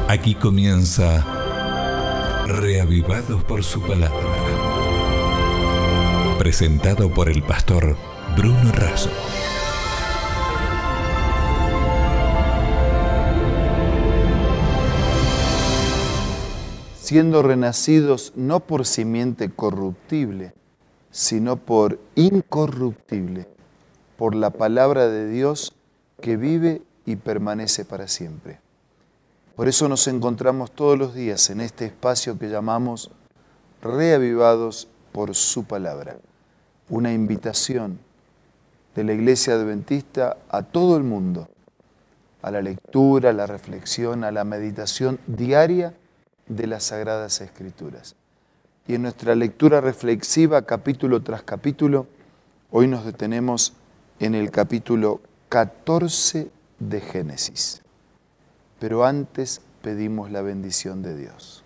Aquí comienza Reavivados por su palabra. Presentado por el pastor Bruno Razo. Siendo renacidos no por simiente corruptible, sino por incorruptible, por la palabra de Dios que vive y permanece para siempre. Por eso nos encontramos todos los días en este espacio que llamamos Reavivados por su palabra. Una invitación de la Iglesia Adventista a todo el mundo, a la lectura, a la reflexión, a la meditación diaria de las Sagradas Escrituras. Y en nuestra lectura reflexiva, capítulo tras capítulo, hoy nos detenemos en el capítulo 14 de Génesis. Pero antes pedimos la bendición de Dios.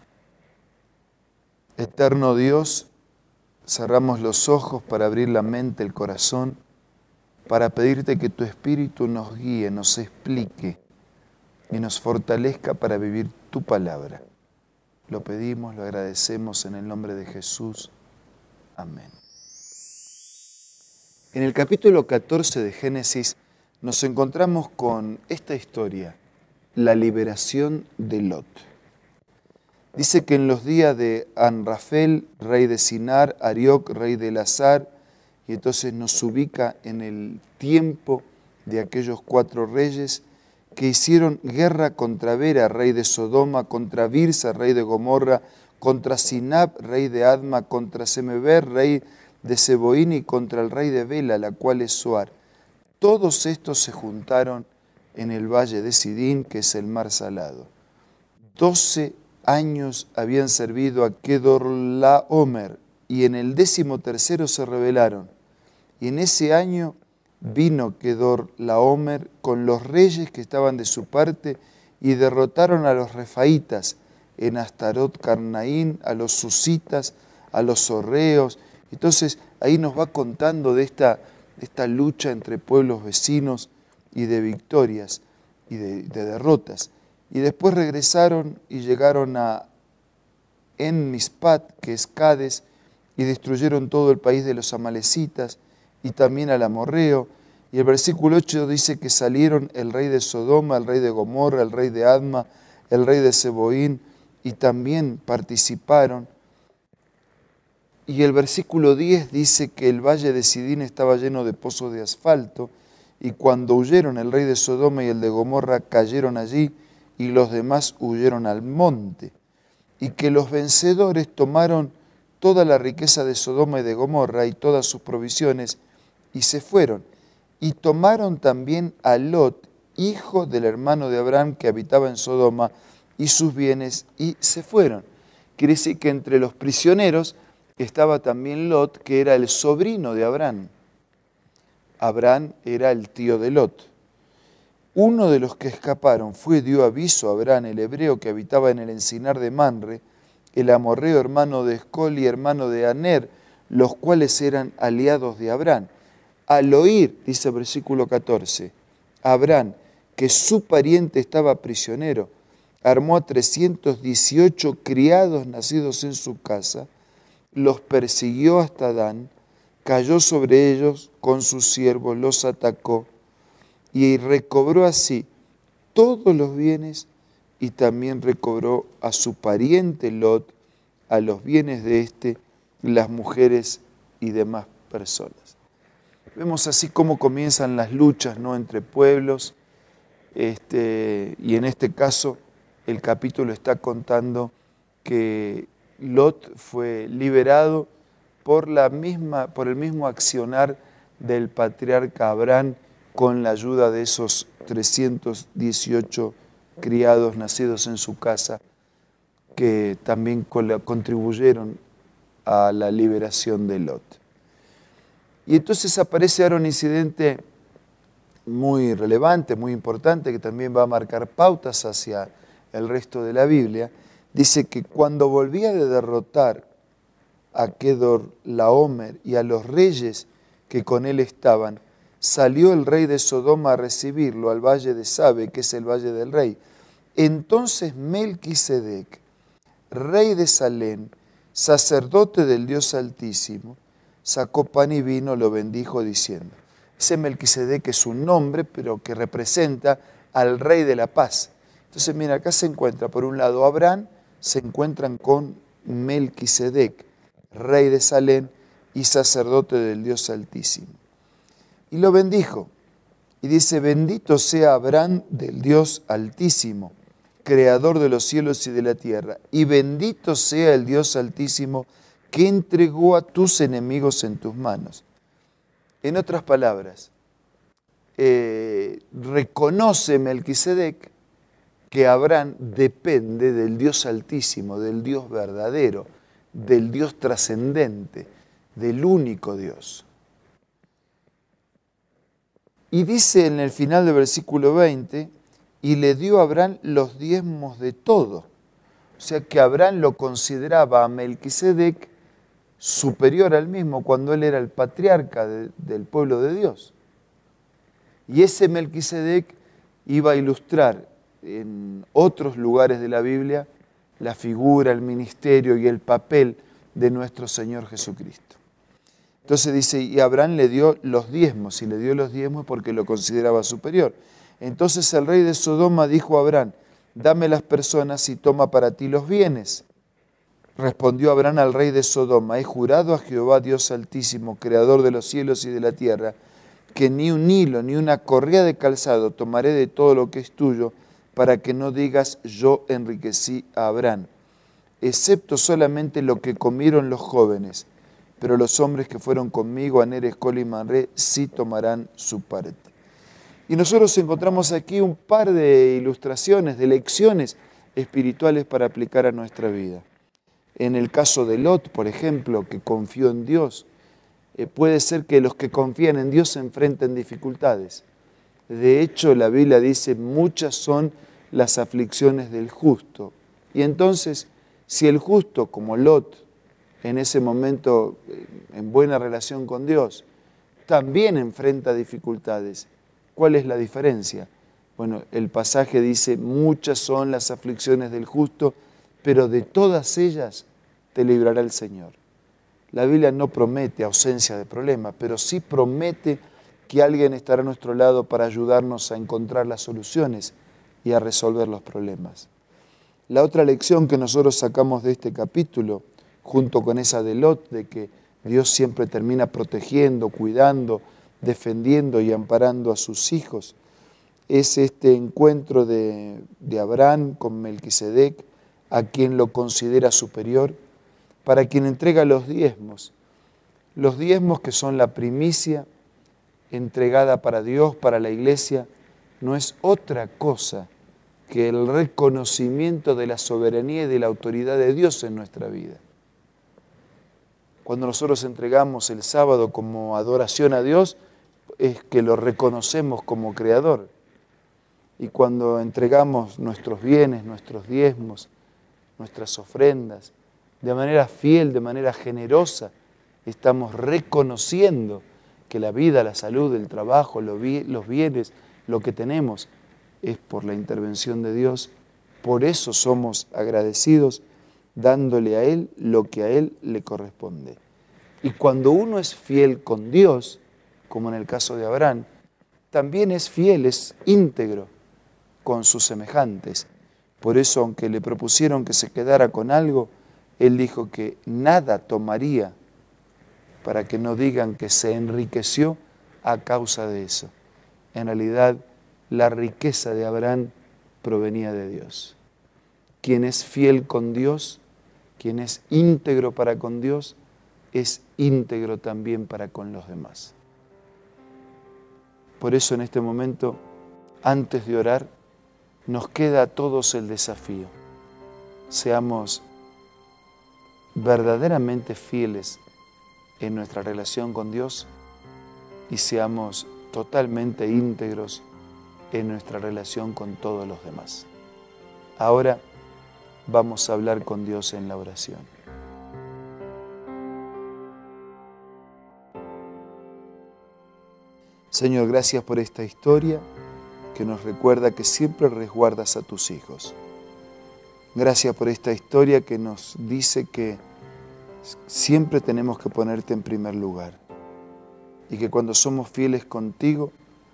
Eterno Dios, cerramos los ojos para abrir la mente, el corazón, para pedirte que tu Espíritu nos guíe, nos explique y nos fortalezca para vivir tu palabra. Lo pedimos, lo agradecemos en el nombre de Jesús. Amén. En el capítulo 14 de Génesis nos encontramos con esta historia, la liberación de Lot. Dice que en los días de Amrafel, rey de Sinar, Arioc, rey de Elazar, y entonces nos ubica en el tiempo de aquellos 4 reyes que hicieron guerra contra Vera, rey de Sodoma, contra Birsa, rey de Gomorra, contra Sinab, rey de Adma, contra Semeber, rey de Seboín, y contra el rey de Bela, la cual es Zoar. Todos estos se juntaron en el valle de Sidín, que es el mar salado. 12 años habían servido a Kedorlaomer, y en el 13º se rebelaron. Y en ese año vino Kedorlaomer con los reyes que estaban de su parte y derrotaron a los refaitas en Astarot Carnaín, a los susitas, a los sorreos. Entonces ahí nos va contando de esta lucha entre pueblos vecinos y de victorias y de derrotas. Y después regresaron y llegaron a En-Mispat, que es Cades, y destruyeron todo el país de los amalecitas y también al amorreo. Y el versículo 8 dice que salieron el rey de Sodoma, el rey de Gomorra, el rey de Adma, el rey de Seboín, y también participaron. Y el versículo 10 dice que el valle de Sidín estaba lleno de pozos de asfalto, y cuando huyeron el rey de Sodoma y el de Gomorra cayeron allí, y los demás huyeron al monte. Y que los vencedores tomaron toda la riqueza de Sodoma y de Gomorra y todas sus provisiones, y se fueron. Y tomaron también a Lot, hijo del hermano de Abraham que habitaba en Sodoma, y sus bienes, y se fueron. Quiere decir que entre los prisioneros estaba también Lot, que era el sobrino de Abraham. Abraham era el tío de Lot. Uno de los que escaparon dio aviso a Abraham, el hebreo que habitaba en el encinar de Manre, el amorreo hermano de Escol y hermano de Aner, los cuales eran aliados de Abraham. Al oír, dice el versículo 14, Abraham, que su pariente estaba prisionero, armó a 318 criados nacidos en su casa, los persiguió hasta Dan, cayó sobre ellos con sus siervos, los atacó y recobró así todos los bienes y también recobró a su pariente Lot, a los bienes de éste, las mujeres y demás personas. Vemos así cómo comienzan las luchas, ¿no?, entre pueblos, y en este caso el capítulo está contando que Lot fue liberado por el mismo accionar del patriarca Abraham con la ayuda de esos 318 criados nacidos en su casa que también contribuyeron a la liberación de Lot. Y entonces aparece ahora un incidente muy relevante, muy importante, que también va a marcar pautas hacia el resto de la Biblia. Dice que cuando volvía de derrotar a Kedorlaomer y a los reyes que con él estaban, salió el rey de Sodoma a recibirlo al valle de Sabe, que es el valle del rey, Entonces Melquisedec, rey de Salem, sacerdote del Dios Altísimo, sacó pan y vino, lo bendijo diciendo. Ese Melquisedec es un nombre, pero que representa al rey de la paz. Entonces, mira, acá se encuentra, por un lado, Abraham, se encuentran con Melquisedec, rey de Salem y sacerdote del Dios Altísimo. Y lo bendijo. Y dice, bendito sea Abraham del Dios Altísimo, creador de los cielos y de la tierra. Y bendito sea el Dios Altísimo que entregó a tus enemigos en tus manos. En otras palabras, reconoce Melquisedec que Abraham depende del Dios Altísimo, del Dios verdadero, del Dios trascendente, del único Dios. Y dice en el final del versículo 20, y le dio a Abraham los diezmos de todo. O sea que Abraham lo consideraba a Melquisedec superior al mismo cuando él era el patriarca del pueblo de Dios. Y ese Melquisedec iba a ilustrar en otros lugares de la Biblia la figura, el ministerio y el papel de nuestro Señor Jesucristo. Entonces dice, y Abraham le dio los diezmos, y le dio los diezmos porque lo consideraba superior. Entonces el rey de Sodoma dijo a Abraham, dame las personas y toma para ti los bienes. Respondió Abraham al rey de Sodoma, he jurado a Jehová Dios Altísimo, creador de los cielos y de la tierra, que ni un hilo ni una correa de calzado tomaré de todo lo que es tuyo, para que no digas yo enriquecí a Abraham, excepto solamente lo que comieron los jóvenes, pero los hombres que fueron conmigo, Aner, Escol y Manré, sí tomarán su parte. Y nosotros encontramos aquí un par de ilustraciones, de lecciones espirituales para aplicar a nuestra vida. En el caso de Lot, por ejemplo, que confió en Dios, puede ser que los que confían en Dios se enfrenten dificultades. De hecho, la Biblia dice, muchas son las aflicciones del justo. Y entonces, si el justo, como Lot, en ese momento en buena relación con Dios, también enfrenta dificultades, ¿cuál es la diferencia? Bueno, el pasaje dice, muchas son las aflicciones del justo, pero de todas ellas te librará el Señor. La Biblia no promete ausencia de problemas, pero sí promete que alguien estará a nuestro lado para ayudarnos a encontrar las soluciones y a resolver los problemas. La otra lección que nosotros sacamos de este capítulo, junto con esa de Lot, de que Dios siempre termina protegiendo, cuidando, defendiendo y amparando a sus hijos, es este encuentro de Abraham con Melquisedec, a quien lo considera superior, para quien entrega los diezmos que son la primicia entregada para Dios, para la iglesia, no es otra cosa que el reconocimiento de la soberanía y de la autoridad de Dios en nuestra vida. Cuando nosotros entregamos el sábado como adoración a Dios, es que lo reconocemos como creador. Y cuando entregamos nuestros bienes, nuestros diezmos, nuestras ofrendas, de manera fiel, de manera generosa, estamos reconociendo que la vida, la salud, el trabajo, los bienes, lo que tenemos, es por la intervención de Dios. Por eso somos agradecidos, dándole a Él lo que a Él le corresponde. Y cuando uno es fiel con Dios, como en el caso de Abraham, también es fiel, es íntegro con sus semejantes. Por eso, aunque le propusieron que se quedara con algo, él dijo que nada tomaría para que no digan que se enriqueció a causa de eso. En realidad, la riqueza de Abraham provenía de Dios. Quien es fiel con Dios, quien es íntegro para con Dios, es íntegro también para con los demás. Por eso en este momento, antes de orar, nos queda a todos el desafío. Seamos verdaderamente fieles en nuestra relación con Dios y seamos totalmente íntegros en nuestra relación con todos los demás. Ahora vamos a hablar con Dios en la oración. Señor, gracias por esta historia que nos recuerda que siempre resguardas a tus hijos. Gracias por esta historia que nos dice que siempre tenemos que ponerte en primer lugar y que cuando somos fieles contigo,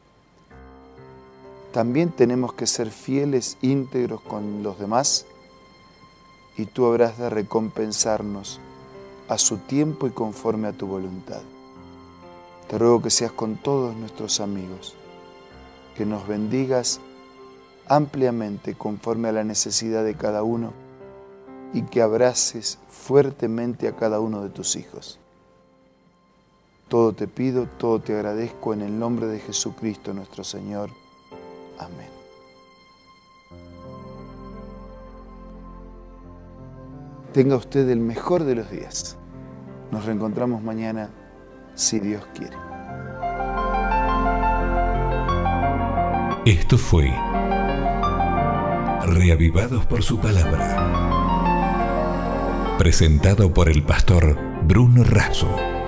también tenemos que ser fieles, íntegros con los demás, y tú habrás de recompensarnos a su tiempo y conforme a tu voluntad. Te ruego que seas con todos nuestros amigos, que nos bendigas ampliamente conforme a la necesidad de cada uno y que abraces fuertemente a cada uno de tus hijos. Todo te pido, todo te agradezco en el nombre de Jesucristo nuestro Señor. Amén. Tenga usted el mejor de los días. Nos reencontramos mañana, si Dios quiere. Esto fue Reavivados por su palabra, presentado por el pastor Bruno Razo.